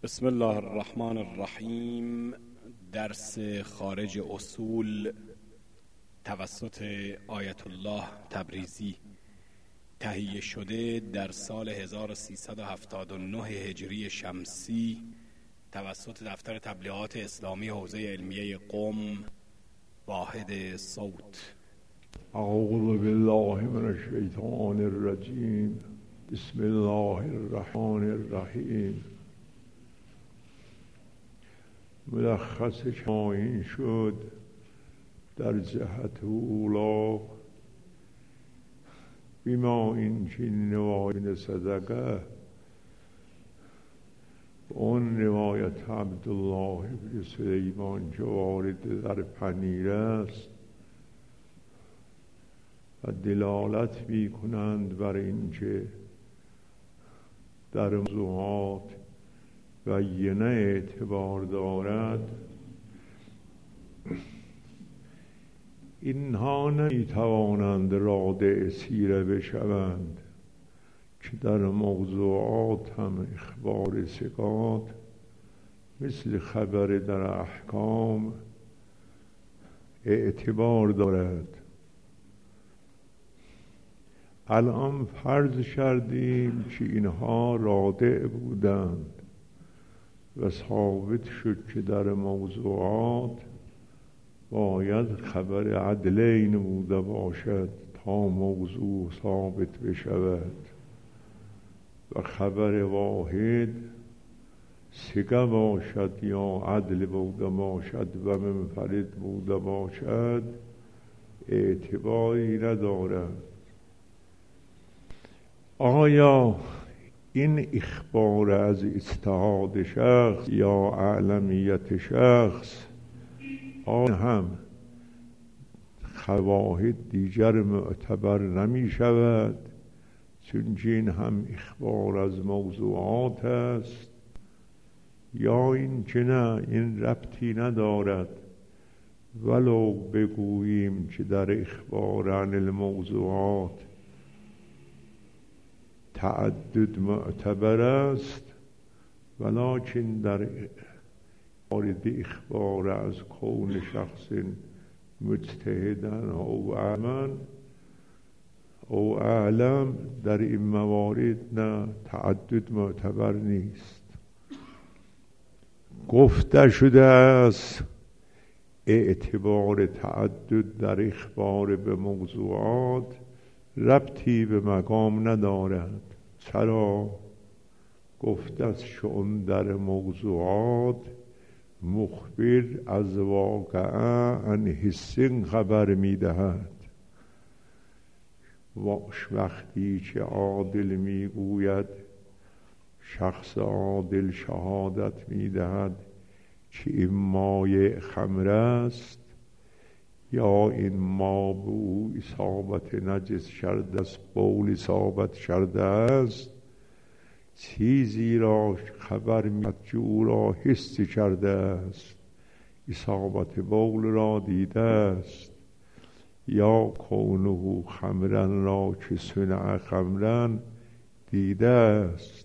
بسم الله الرحمن الرحیم. درس خارج اصول توسط آیت الله تبریزی، تهیه شده در سال 1379 هجری شمسی توسط دفتر تبلیغات اسلامی حوزه علمیه قم، واحد صوت. اعوذ بالله من الشیطان الرجیم. بسم الله الرحمن الرحیم. ملخصش این شد در جهت اولا بیما این چین روایت صدقه اون روایت عبدالله بن سلیمان که وارد در پنیر است و دلالت می کنند بر اینکه در موضوعات بینه اعتبار دارد. اینها نمی توانند رادع سیره بشوند که در موضوعات هم اخبار ثقات مثل خبر در احکام اعتبار دارد. الان فرض کردیم که اینها رادع بودند و ثابت شد که در موضوعات باید خبر عدلین بوده باشد تا موضوع ثابت بشود و خبر واحد ثقه باشد یا عدل بوده باشد و منفرد بوده باشد اعتباری ندارد. آیا این اخبار از اجتهاد شخص یا اعلمیت شخص آن هم شواهد دیگر معتبر نمی شود، چون این هم اخبار از موضوعات است، یا این که نه، این ربطی ندارد ولو بگوییم که در اخبار عن الموضوعات تعدد معتبر است، ولکن در مورد اخبار از کون شخص مجتهدن او اعلم او اعلم در این موارد نه، تعدد معتبر نیست. گفته شده است اعتبار تعدد در اخبار به موضوعات ربطی به مقام ندارد. چرا؟ گفته است چون در موضوعات مخبر از واقعه عن حس خبر میدهد. وقتی که عادل میگوید، شخص عادل شهادت میدهد که این مایع خمر است یا این ما به او اصابت نجس شرده است، بول اصابت شرده است، چیزی را خبر می‌دهد که او را حس کرده است، اصابت بول را دیده است، یا کونه خمرن را که صنع خمرن دیده است،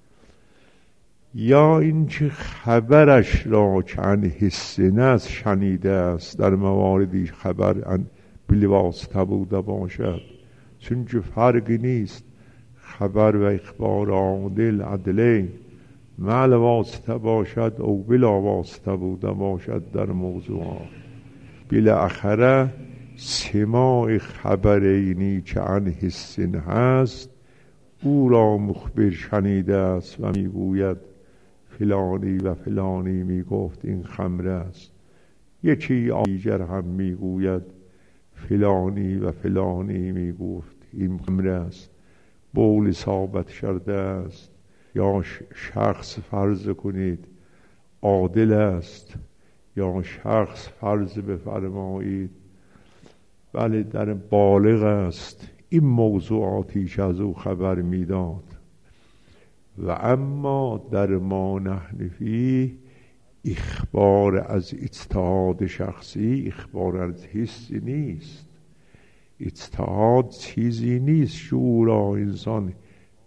یا اینکه خبرش را که عن حس نست شنیده است. در مواردی خبر عن بالواسطه بوده باشد، چون که فرقی نیست خبر و اخبار عادل عدلین مع الواسطه باشد او بلا واسطه بوده باشد در موضوعات. بالاخره سماع خبرینی که عن حس هست او را مخبر شنیده است و میگوید فلانی و فلانی میگفت این خمر است، یکی دیگر هم میگوید فلانی و فلانی میگفت این خمر است، بول ثابت شده است. یا شخص فرض کنید عادل است، یا شخص فرض بفرمایید بله در بالغ است، این موضوعاتی که از او خبر میداد. و اما در ما نحن فیه اخبار از اجتهاد شخصی اخبار از حسی نیست. اجتهاد چیزی نیست که او را انسان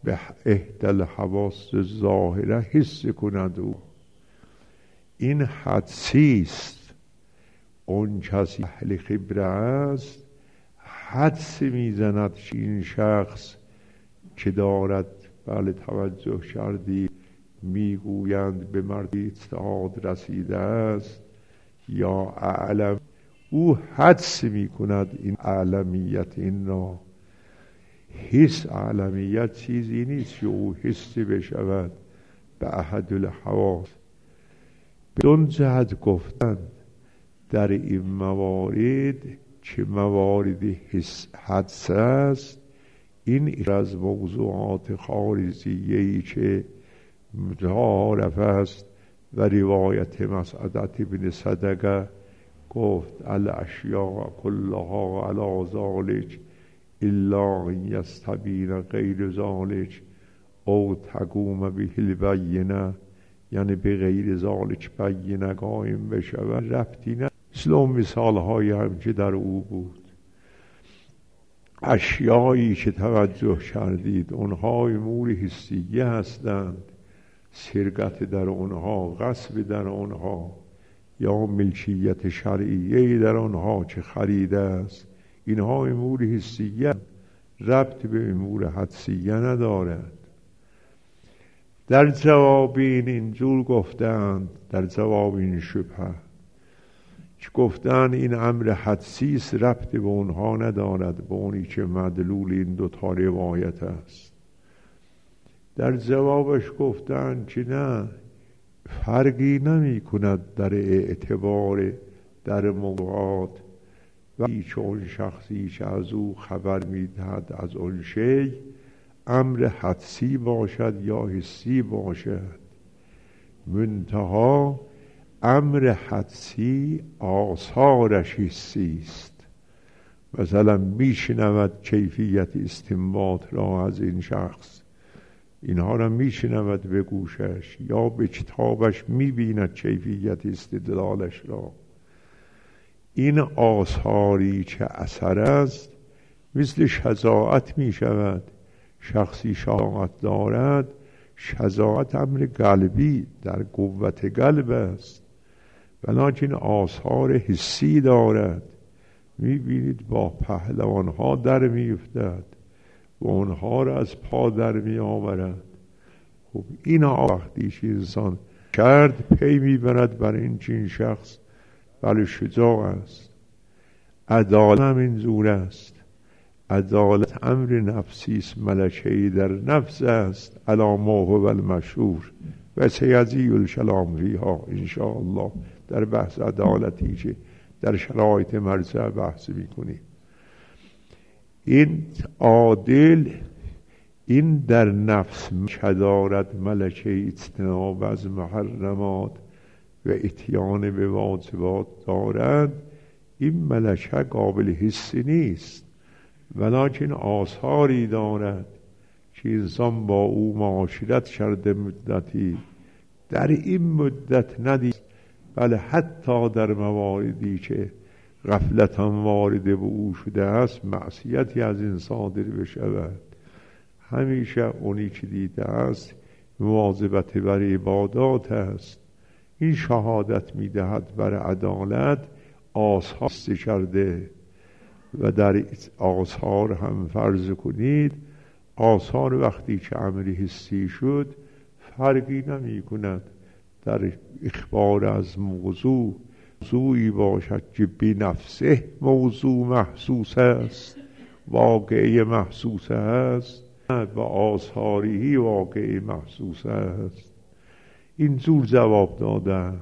به احدى الحواس ظاهره حس کند او. این حدسی است. اون کسی اهل خبره است حدس میزند این شخص که دارد بله توجه کردی میگویند به مردی اجتهاد رسیده است یا اعلم، او حدس میکند این اعلمیت. این را حس اعلمیت چیزی نیست که او حسی بشود به احد الحواس. بدون جهت گفتند در این موارد که موارد حدس است، این از موضوعات خارجیه‌ای که متعارف است و روایت مسعدت ابن صدقه گفت الاشیاء کلها علی ذالک الا ان یستبین غیر ذالک او تقوم به البینه، یعنی به غیر ذالک بینه قایم بشود ربطی نه. مثل اون مثال هایی هم که در او بود، اشیایی که توجه کردید اونها امور حسیه هستند، سرقت در اونها، غصب در اونها یا ملکیت شرعیه در اونها که خرید است، اینها امور حسیه ربط به امور حدسیه ندارد. در جواب اینجور گفتند، در جواب این شبهه که گفتند این امر حدسی است ربط به اونها ندارد، به اونی که مدلول این دوتا روایت است. در جوابش گفتند که نه، فرقی نمی کند در اعتبار در موضوعات و هیچ اون شخصی که از او خبر می دهد از اون شی امر حدسی باشد یا حسی باشد. منتها امر حدسی آثارش حسی است. مثلا میشنود کیفیت استنباط را از این شخص، اینها را میشنود به گوشش یا به کتابش میبیند کیفیت استدلالش را. این آثاری که اثر است مثل شجاعت میشود. شخصی شجاعت دارد، شجاعت امر قلبی در قوت قلب است، ولیکن آثار حسی دارد. میبینید با پهلوانها در میفتد و اونها را از پا در می آورد. خب این وقتی که انسان کرد پی میبرد برای این چین شخص بله شجاع است. عدالت هم اینجور است. عدالت امر نفسی است، ملکه‌ای در نفس است، علی ما هو المشهور و سیجزی الکلام فیها ان شاء الله. در بحث عدالتی که در شرایط مرجع بحث میکنیم، این عادل این در نفس که دارد ملکه اجتناب از محرمات و اتیان به واجبات دارد، این ملکه قابل حسی نیست، ولیکن آثاری دارد که انسان با او معاشرت کرده مدتی، در این مدت ندید، بله حتی در مواردی که غفلتا وارد به او شده است معصیتی از این صادر بشود، همیشه اونی که دیده است مواظبت بر عبادات است. این شهادت میدهد بر عدالت آثار کرده و در آثار هم فرض کنید آثار وقتی که امری حسی شد فرقی نمی کند در اخبار از موضوعی باشد که بی نفسه موضوع محسوس است، واقعی محسوس است و آثاری واقعی محسوس است. این زور جواب دادن.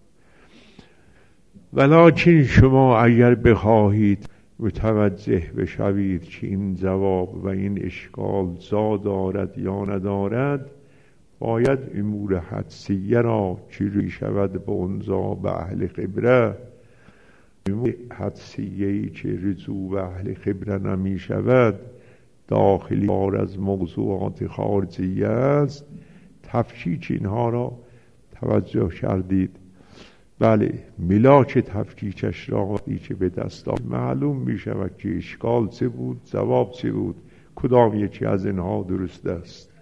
ولیکن شما اگر بخواهید متوجه بشوید که این جواب و این اشکال جا دارد یا ندارد، باید امور حدسیه را که روی شود به اونجا به اهل خبره، امور حدسیه‌ای که رجوع به اهل خبره نمی شود، داخلی بار از موضوعات خارجیه است، تفکیک اینها را توجه کردید. بله ملاک تفکیکش را وقتی که به دست آمد معلوم می شود که اشکال چه بود، جواب چه بود، کدام یکی از اینها درست است.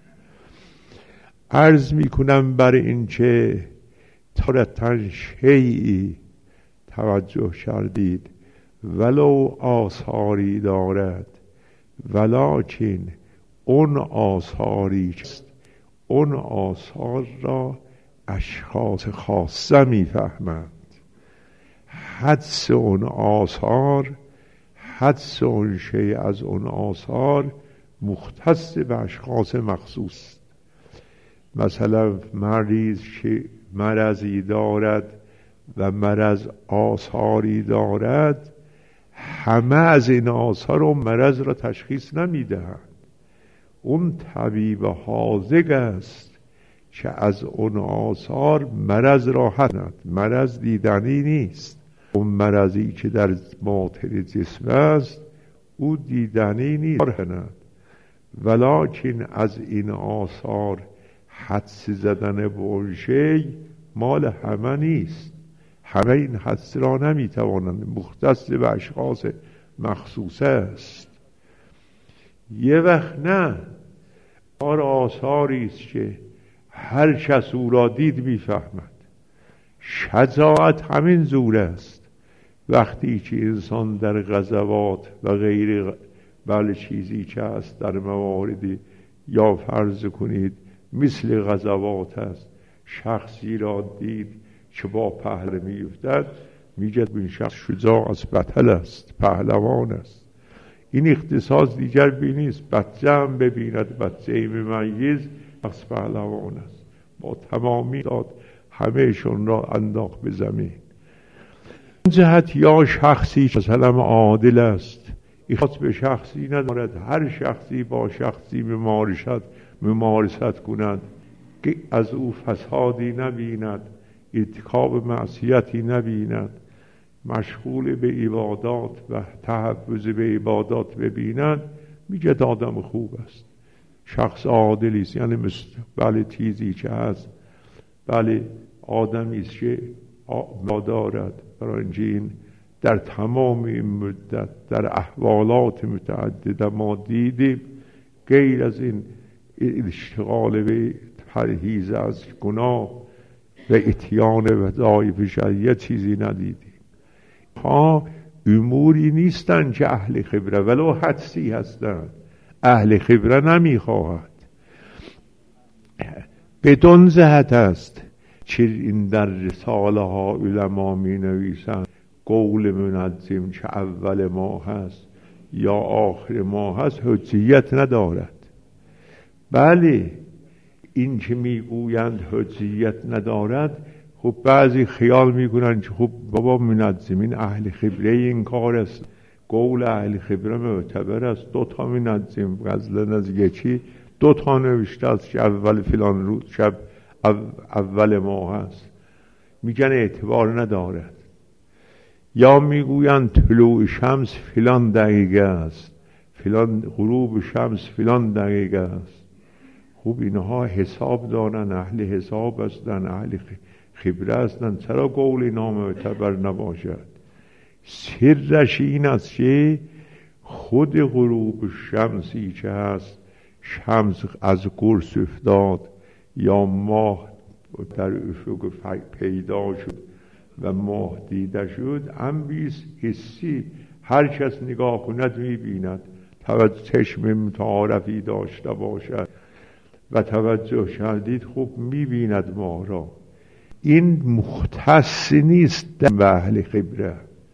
عرض میکنم بر این که تارتن شیئی توجه کردید ولو آثاری دارد، ولکن اون آثاری است، اون آثار را اشخاص خاصه میفهمند. حدس اون آثار، حدس اون شیء از اون آثار مختص به اشخاص مخصوص. مثلا مریض که مرضی دارد و مرض آثاری دارد، همه از این آثار و مرض را تشخیص نمیدهند. اون طبیب حاذق است که از اون آثار مرض را حدد. مرض دیدنی نیست. اون مرضی که در باطن جسم است او دیدنی نیست، ولکن از این آثار حدس زدن به اون شی مال همه نیست. همه این حدس را نمیتوانند، مختص به اشخاص مخصوصه است. یه وقت نه، آثاری است که هر کس او را دید میفهمد. شجاعت همین زور است. وقتی که انسان در غزوات و غیر چیزی که هست در مواردی، یا فرض کنید مثل غزوات است، شخصی را دید که با پهلو میافتد، میگه این شخص شجاع است، بطل است، پهلوان است. این اختصاص دیگر بینیست. بچه هم ببیند بچه ممیز، شخص پهلوان است. با تمامی داد همهشون را انداخت به زمین. جهت یا شخصی مثلا عادل است، اختصاص به شخصی ندارد. هر شخصی با شخصی ممارست کند که از او فسادی نبیند، ارتکاب معصیتی نبیند، مشغول به عبادات و تحفظ به عبادات ببیند، میگه آدم خوب است، شخص عادلی است. یعنی بله چیزی که هست، بله آدمی است که دارد. برای این در تمام این مدت در احوالات متعدده ما دیدیم غیر از این اشتغال به پرهیز از گناه و اتیان وظایف شرعیه چیزی ندیدیم. اموری نیستن که اهل خبره ولو حدسی هستند، اهل خبره نمیخواهد. بدون جهت است که این در رساله ها علما می نویسند قول منظم که اول ماه هست یا آخر ماه هست حجیت ندارد. بله این که میگویند حجیت ندارد، خب بعضی خیال میکنن که خب بابا منظمین اهل خبره این کار است، قول اهل خبره معتبر است. 2 منظم غزل از یکی 2 نوشته است که اول فلان روز شب اول ماه است، میگن اعتبار ندارد. یا میگویند طلوع شمس فلان دقیقه است، فلان غروب شمس فلان دقیقه است. خوب اینها حساب دارن، اهل حساب هستن، اهل خبره هستن، چرا قول اینا معتبر نباشد؟ سرش این است که خود غروب شمسی که هست، شمس از قرص افتاد یا ماه در افق پیدا شد و ماه دیده شد، امریز حسی هر کس نگاه کند میبیند. توجه چشم متعارفی داشته باشد و توجه کردید خوب میبیند ما را. این مختص نیست به اهل خبره.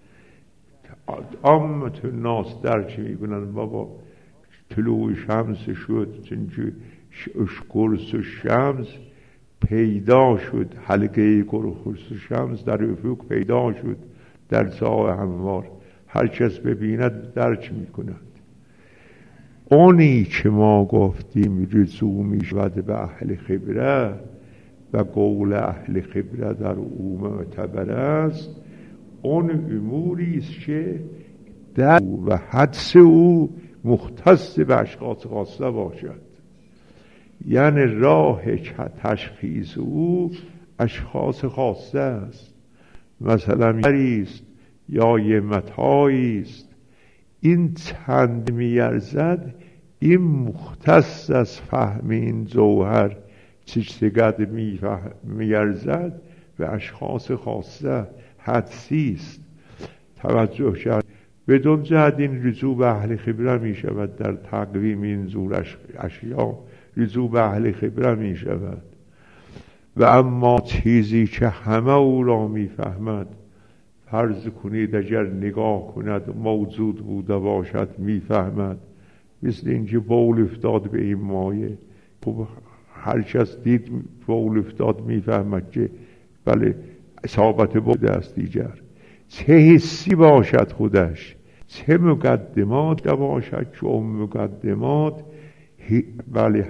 عامت الناس درک میکنن بابا طلوع شمس شد، چنچه قرص شمس پیدا شد، حلقه قرص شمس در افق پیدا شد در ساعه هموار، هر کس ببیند درک میکند. اونی که ما گفتیم رجوع میشود به اهل خبره و قول اهل خبره در او معتبر است، اون اموری است که در و حدس او مختص به اشخاص خاصه باشد. یعنی راه تشخیص او اشخاص خاصه است. مثلا است یا یه متاعی است، این چند میارزد، این مختص از فهم این جوهر چگد میارزد به اشخاص خاصه حدسی است. توجه شد. بدون جهت این رجوع به اهل خبره می شود. در تقویم این زور اشیا رجوع به اهل خبره می شود. و اما چیزی که همه او را می فهمد، فرض کنید اگر نگاه کند موجود بوده باشد می فهمد. مثل اینکه بول افتاد به این مایه، خب هر کس دید بول افتاد می فهمد که بله اصابت بوده است دیگر. چه حسی باشد خودش، چه مقدمات باشد که اون مقدمات بله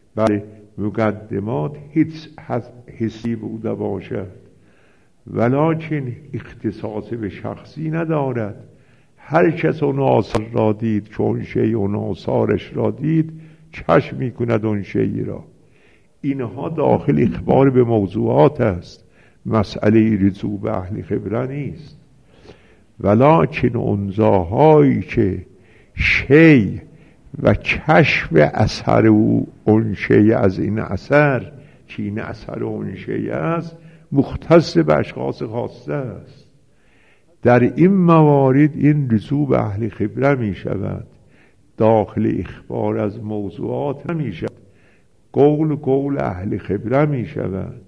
مقدمات هیچ حسی بوده باشد، ولکن اختصاص به شخصی ندارد. هر کس اون آثار را دید که اون شیء اون آثارش را دید چشم می کند اون شیء را. اینها داخل اخبار به موضوعات است، مسئله رجوع به اهل خبره نیست. ولکن اونجاهایی که شیء و کشف اثر اون شیء از این اثر که این اثر اون شیء است مختص به اشخاص خاصه است، در این موارد این رجوع به اهل خبره می شود. داخل اخبار از موضوعات نمی شود، قول اهل خبره می شود.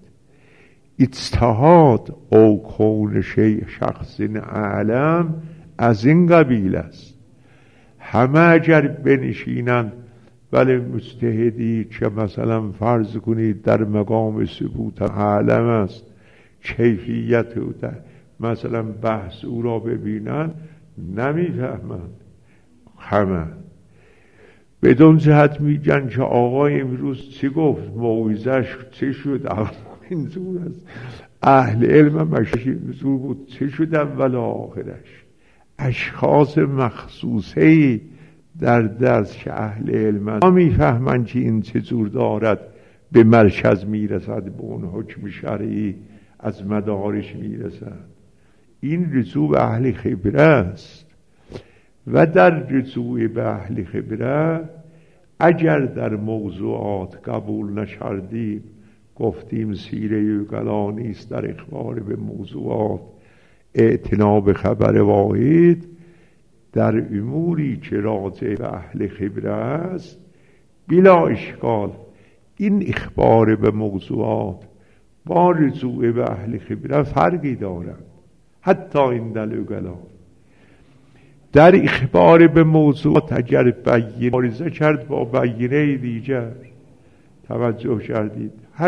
اجتهاد او کون شخص اعلم از این قبیل است. همه اگر بنشینند ولی مجتهدی که مثلا فرض کنید در مقام ثبوت اعلم است، کیفیت او مثلا بحث او را ببینند نمیفهمند. همه بدون جهت میگن که آقای امروز چی گفت، موعظه‌اش چی شد. این زور است. اهل علم مشهی زور بود چی شد اول آخرش. اشخاص مخصوصی در درس که اهل علم ما میفهمند که این چه جور دارد به مرکز میرسد، به اون حکم شرعی از مدارش میرسد. این رجوع به اهل خبره است. و در رجوع به اهل خبره اگر در موضوعات قبول نشردیم، گفتیم سیره اقلا نیست در اخبار به موضوعات، اعتنا به خبر واحد. در اموری که راجع به اهل خبره است بلا اشکال این اخبار به موضوعات با رجوع به اهل خبره فرقی دارد. حتی این در اقلا در اخبار به موضوعات اگر بیانه مبارزه کرد با بیانه دیگر، توجه کردید،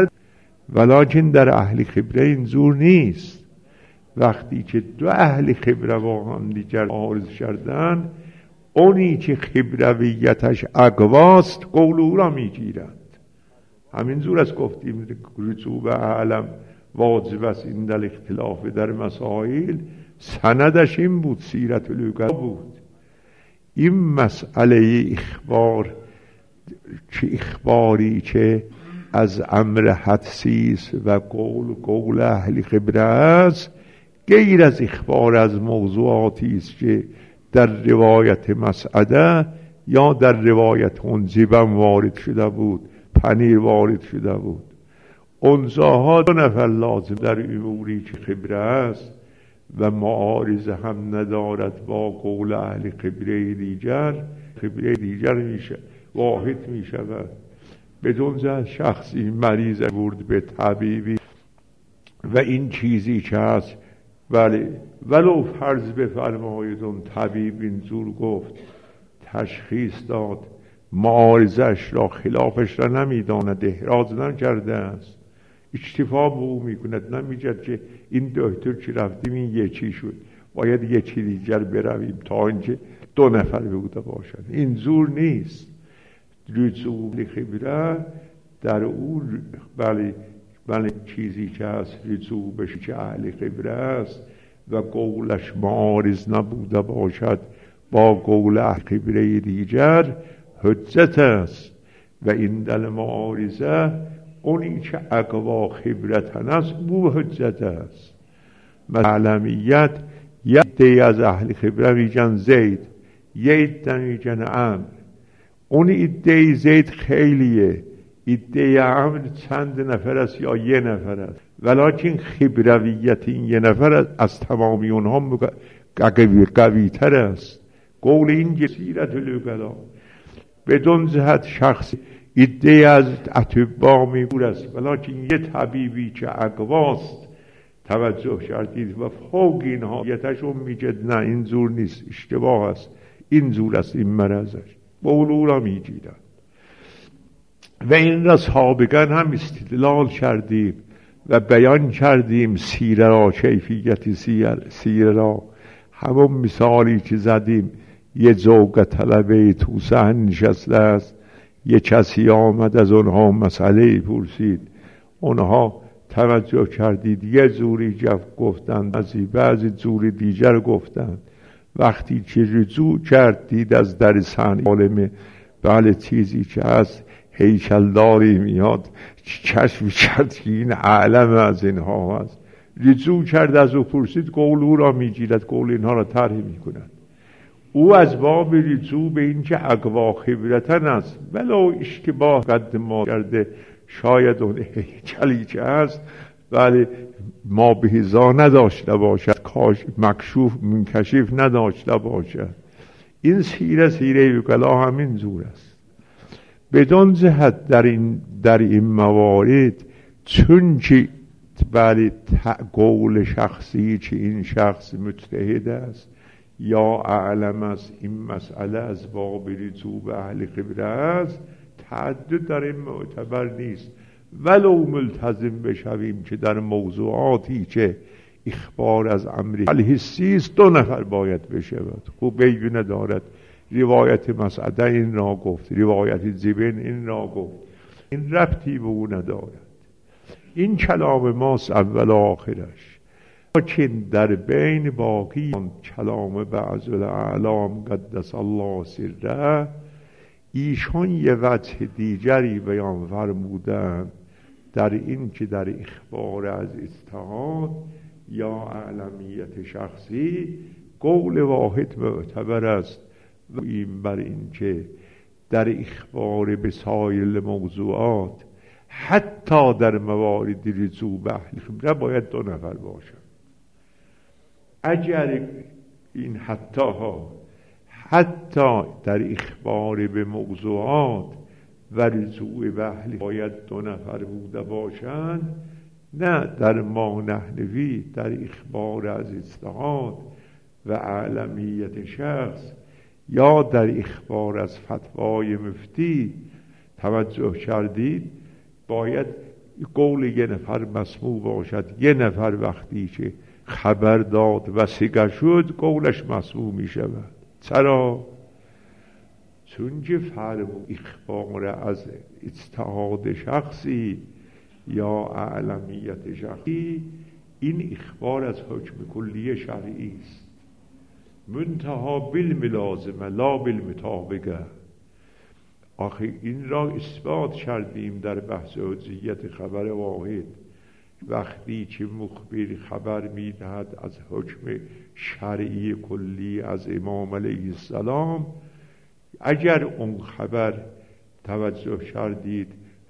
ولکن در اهل خبره این زور نیست. وقتی که دو اهل خبره با هم دیگر عارض کردن، اونی که خبرویتش اقواست قول او را میگیرند. همین زور است گفتیم رجوع به اعلم واجب است. این در اختلاف در مسائل سندش این بود، سیرت العقلا بود. این مسئله اخبار که اخباری که از امر حدسی است و قول اهل خبره است، غیر از اخبار از موضوعاتی است که در روایت مسعده یا در روایت اون زبم وارد شده بود، پنیر وارد شده بود. اونجاها دو نفر لازم در اموری که خبره است و معارضه هم ندارد با قول اهل خبره دیگر میشه واحد می شود. بدون جهت شخصی مریض برد به طبیبی و این چیزی که هست، ولی ولو فرض بفرمایید اون طبیب اینجور گفت، تشخیص داد، معارضش را خلافش را نمیداند، احراز نکرده است، اکتفا به او میکند، نمیگد که این دکتر که رفتیم این یکی شد، باید یکی دیگر برویم تا اینکه دو نفر بوده باشند. این زور نیست. رجوع خبره در اون بله چیزی که هست رجوع بشه که اهل خبره است و قولش معارض نبوده باشد با قول اهل خبره دیگر، حجت است. و این دل معارضه اونی که اقوا خبرتن است بو حجت است. معلمیت یک دی از اهل خبره میگن زید، یک دی میگن عمر. اون ایده زید خیلیه، ایده امر چند نفر است یا یه نفر است، ولیکن خبرویت این یه نفر از تمامی اونها قوی تر است. قول این سیرت الوکلا بدون جهت شخص ایده از اطباء میگور است، ولیکن یه طبیبی که اقواست توجه کردید و فوق اینها یتشون میگد نه این زور نیست، اشتباه است، این زور است، این مرضش بولو را میگیرد. و این را سابقا هم استدلال کردیم و بیان کردیم سیره را، کیفیت سیره را. همون مثالی که زدیم، یه زوج طلبه تو صحن نشسته است، یه کسی آمد از اونها مسئله پرسید، اونها توجه کردید یه زوری گفتند، بعضی زوری دیگر گفتند. وقتی که رجوع کرد دید از در صحن عالم بله چیزی که هست هیکلداری میاد، کشف کرد که این عالم از اینها هست. رجوع کرد از او پرسید، قول او را میگیرد، قول اینها را طرح میکند. او از باب رجوع به این که اقوا خبرتن است، ولو اشتباه قد ما کرده، شاید اون هیکلی که هست ولی ما به هزا نداشته باشد، مکشوف منکشف نداشته باشد. این سیره وکلا همین زور است. بدون جهت در این موارد، چون که بله قول شخصی که این شخص مجتهد است یا اعلم است، این مسئله از باب رجوع به اهل خبره است، تعدد در این معتبر نیست. ولو ملتزم بشویم که در موضوعاتی که اخبار از امر الحسی است 2 نفر باید بشود. خوب بیونه دارد روایت مسعده این را گفت، روایت زبن این را گفت، این ربطی به او ندارد. این کلام ماست اول آخرش، لیکن در بین باقی کلام بعض الاعلام قدس الله سره، ایشان یه وجه دیگری بیان فرمودند در این که در اخبار از اجتهاد یا اعلمیت شخصی قول واحد معتبر است، و این بر این که در اخبار به سایر موضوعات حتی در موارد رجوع به اهل خبره باید 2 نفر باشند. اگر این حتی در اخبار به موضوعات و رجوع به اهل باید 2 نفر بوده باشند، نه در ما نحنوی در اخبار از اجتهاد و اعلمیت شخص یا در اخبار از فتوای مفتی توجه کردید باید قول 1 نفر مسموع باشد. 1 نفر وقتی که خبر داد و سگه شد قولش مسموع می شود. چرا؟ چون که اخبار از اجتهاد شخصی یا اعلمیت شخصی، این اخبار از حکم کلی شرعی است، منتها بالملازمه لا بالمطابقه. آخه این را اثبات کردیم در بحث حجیت خبر واحد. وقتی که مخبر خبر میدهد از حکم شرعی کلی از امام علیه السلام، اگر اون خبر توجه کردید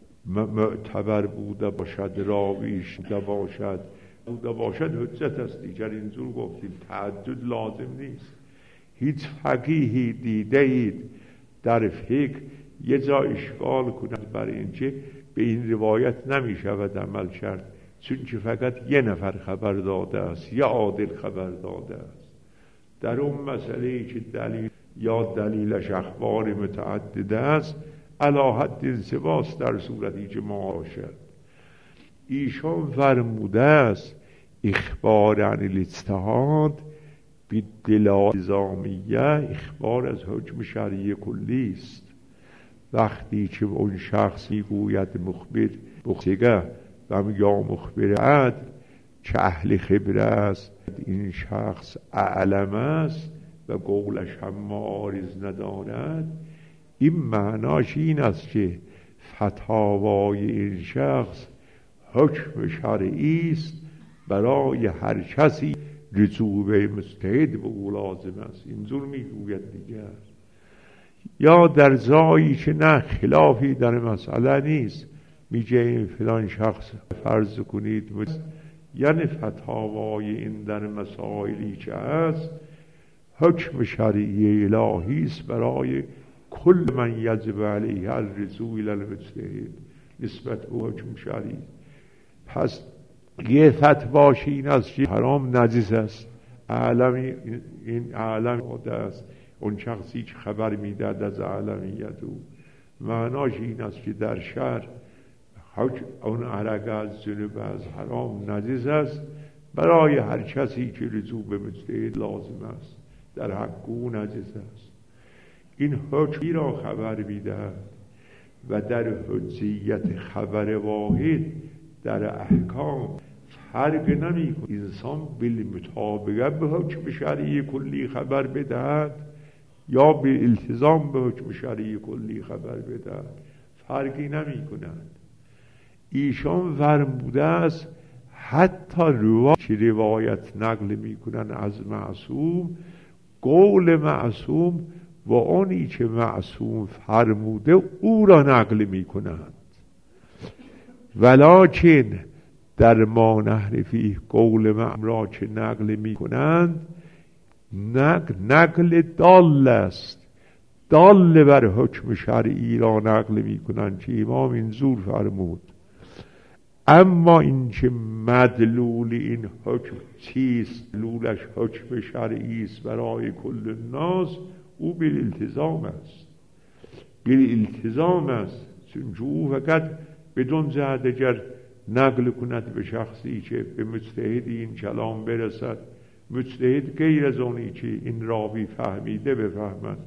معتبر بوده باشد، راویش بوده باشد حجت است. دیگر اینجور گفتیم تعدد لازم نیست. هیچ فقیهی دیده اید در فقه یه جا اشکال کند بر اینکه به این روایت نمی شود عمل کرد چون که فقط 1 نفر خبر داده است یا عادل خبر داده است. در اون مسئله که دلیل یا دلیلش اخبار متعدده است علی حد انضباط در صورتی که باشد. ایشان فرموده است اخبار عن الاجتهاد بالدلالة الزامیه اخبار از حکم شرعی کلی است. وقتی که اون شخص میگوید مخبر بخشگه و یا مخبر عدل که اهل خبره است، این شخص اعلم است و قولش هم معارض ندارد، این معناش این است که فتاوای این شخص حکم شرعی است، برای هر کسی رجوع به مجتهد به او لازم است. اینجور میگوید دیگر. یا در جایی که نه خلافی در مسئله نیست، میگه این فلان شخص فرض کنید یعنی فتاوای این در مسائلی که هست حکم شرعی الهی است برای کل من یجب علیه الرجوع الی المجتهد نسبت به حکم شرعی. پس یه فتواش این است که حرام نجس است، عالمی این عالم است، اون شخصی که خبر میداد از عالمیت او معناش این است که در شهر اون عرق از جنوب از حرام نجس است برای هر کسی که رجوع به مجتهد لازم است، در حق او نجس است. این حکمی را خبر میدهد و در حجیت خبر واحد در احکام فرق نمی‌کند. انسان بالمطابقت به حکم شرعی کلی خبر بدهد یا به التزام به حکم شرعی کلی خبر بدهد، فرقی نمی‌کند. ایشان فرموده است حتی که روایت نقل میکنن از معصوم، قول معصوم و آنی که معصوم فرموده او را نقل میکنند، ولکن در ما نهر فیه قول معصوم را که نقل میکنند نقل دال است، دال بر حکم شرعی را نقل میکنند که امام اینجور فرمود. اما این که مدلول این حکم چیست، مدلولش حکم شرعی است برای کل الناس، او بالالتزام است، بالالتزام است، چون او فقط بدون جهت اگر نقل کند به شخصی که به مجتهد این کلام برسد، مجتهد غیر از اونی که این راوی فهمیده بفهمد،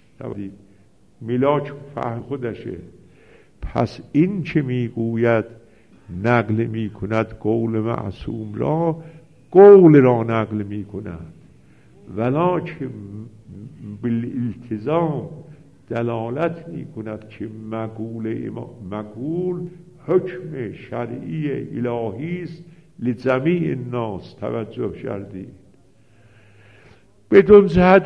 ملاک فهم خودشه. پس این که میگوید نقل می کند قول معصوم را، قول را نقل می کند، ولکن بالالتزام دلالت می کند که مقول حکم شرعی الهی است لجمیع الناس. توجه کردید؟ بدون جهت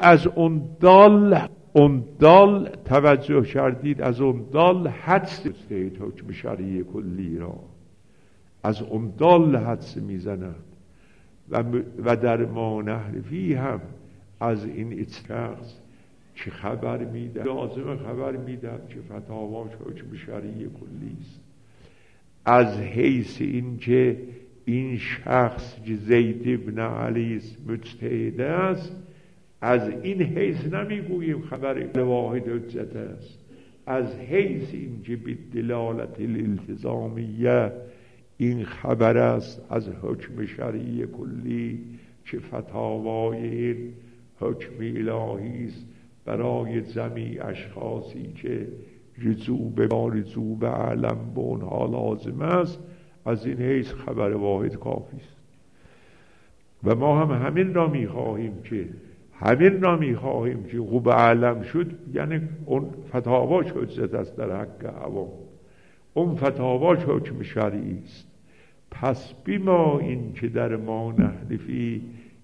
اون دال توجه کردید، از اون دال حدس مجتهد حکم شرعی کلی را از اون دال حدس میزند و در ما نهر فیه هم از این شخص که خبر میده لازم خبر میده که فتاواش حکم شرعی کلی است، از حیث این که این شخص که زید ابن علی مجتهد است، از این حیث نمیگوییم خبر واحد حجت است، از حیث این که بدلالت الالتزامیه این خبر است از حکم شرعی کلی که فتاوای این حکم الهی است برای جمیع اشخاصی که رجوع به علم به اونها لازم است. از این حیث خبر واحد کافی است و ما هم همین را میخواهیم که خوب علم شد، یعنی اون فتاواش حجت است در حق عوام، اون فتاواش حکم شرعی است. پس بما این که در ما نهر فیه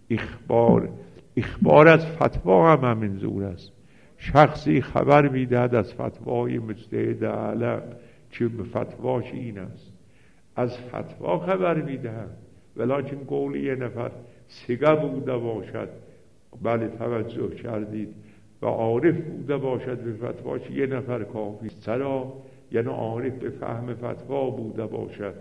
اخبار از فتوا هم همین زور است. شخصی خبر میدهد از فتوای مجتهد اعلم که فتواش این است، از فتوا خبر میدهد، ولکن قول یه نفر سگه بوده باشد، بله توجه کردید، و عارف بوده باشد به فتواش یه نفر کافی است. چرا؟ یعنی عارف به فهم فتوا بوده باشد،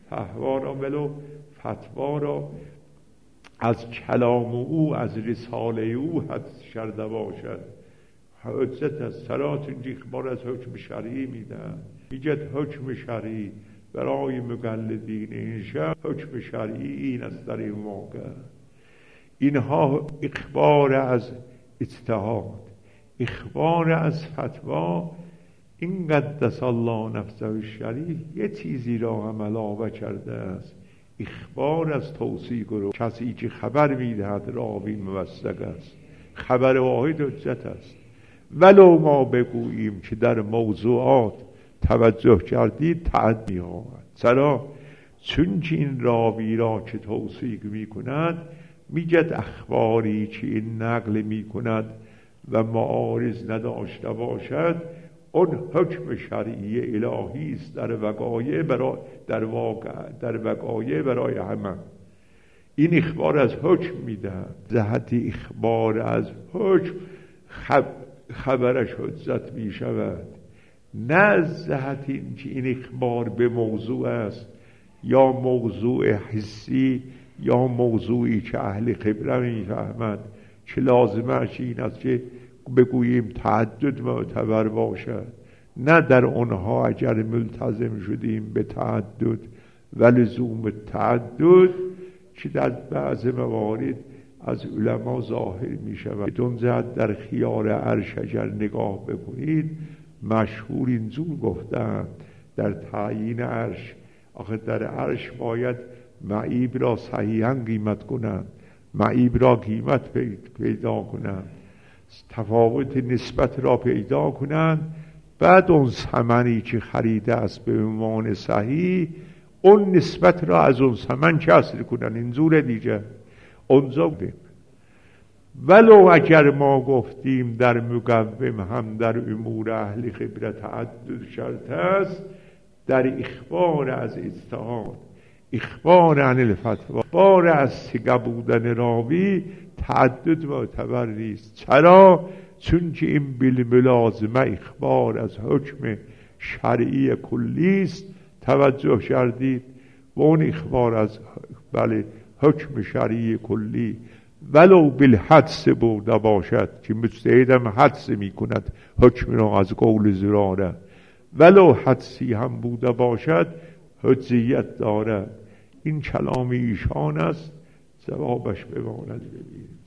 فتوا را از کلام او از رساله او حدس کرده باشد، حجت است. چرا؟ چون اخبار از حکم شرعی میدهد، میگد حکم شرعی برای مقلدین این شخص حکم شرعی این است در این موقع. اینها اخبار از اجتهاد، اخبار از فتوا. این قدس الله نفسه الشریف یه چیزی را هم علاوه کرده است، اخبار از توثیق رو. کسی که خبر میدهد راوی موثق است، خبر واحد حجت است. ولو ما بگوییم که در موضوعات توجه کردید تعدی آمد. چرا؟ چون که این راوی را که توثیق می کند میگد اخباری که این نقل می کند و معارض نداشته باشد، اون حکم شرعی الهی است در وقایع برای همه. این اخبار از حکم میدهد. جهت اخبار از حکم خبرش حجت می شود، نه از جهت اینکه این اخبار به موضوع است، یا موضوع حسی، یا موضوعی که اهل خبره میفهمند که لازمش این است که بگوییم تعدد معتبر باشد. نه در آنها اگر ملتزم شدیم به تعدد و لزوم تعدد که در بعض موارد از علما ظاهر می شود. بدون جهت در خیار عرش اگر نگاه بکنید، مشهور اینجور گفتن در تعیین عرش، آخه در عرش باید معیب را صحیحاً قیمت کنند، معیب را قیمت پیدا کنند، تفاوت نسبت را پیدا کنند، بعد اون ثمنی که خریده است به عنوان صحیح، اون نسبت را از اون ثمن کسر کنند. اینجور دیگه اونجا بودیم. ولو اگر ما گفتیم در مقوم هم در امور اهل خبره تعدد شرط است، در اخبار از اجتهاد، اخبار عن الفتوا، اخبار از ثقه بودن راوی تعدد معتبر نیست. چرا؟ چون که این بالملازمه اخبار از حکم شرعی کلی است. توجه کردید؟ و اون اخبار از حکم شرعی کلی ولو بالحدس بوده باشد، که مجتهدم حدس می کند حکم را از قول زراره، ولو حدسی هم بوده باشد حجیت دارد. این کلام ایشان است، جوابش بماند ببینید.